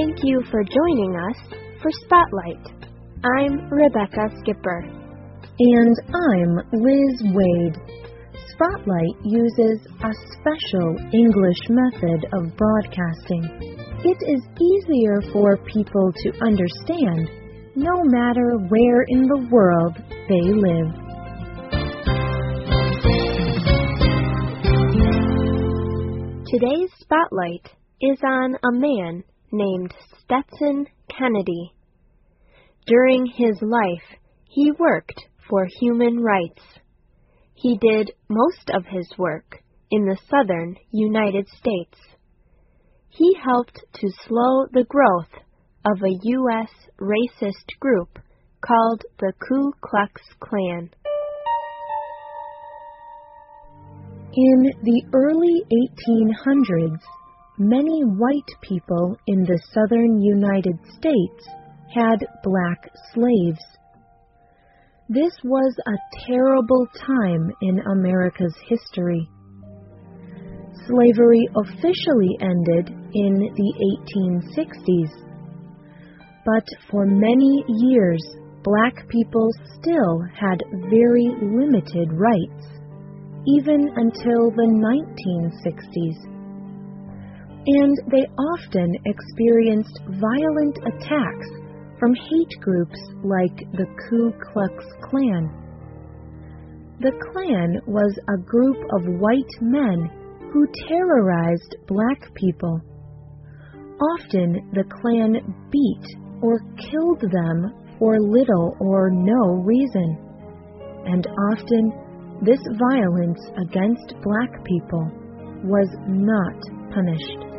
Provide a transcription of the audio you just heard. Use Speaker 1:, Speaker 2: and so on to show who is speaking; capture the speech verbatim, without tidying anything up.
Speaker 1: Thank you for joining us for Spotlight. I'm Rebecca Skipper.
Speaker 2: And I'm Liz Wade. Spotlight uses a special English method of broadcasting. It is easier for people to understand no matter where in the world they live.
Speaker 1: Today's Spotlight is on a man named Stetson Kennedy. During his life, he worked for human rights. He did most of his work in the southern United States. He helped to slow the growth of a U S racist group called the Ku Klux Klan.
Speaker 2: In the early eighteen hundreds, many white people in the southern United States had black slaves. This was a terrible time in America's history. Slavery officially ended in the eighteen sixties, but for many years, black people still had very limited rights, even until the nineteen sixties. And they often experienced violent attacks from hate groups like the Ku Klux Klan. The Klan was a group of white men who terrorized black people. Often the Klan beat or killed them for little or no reason, and often this violence against black people was not punished.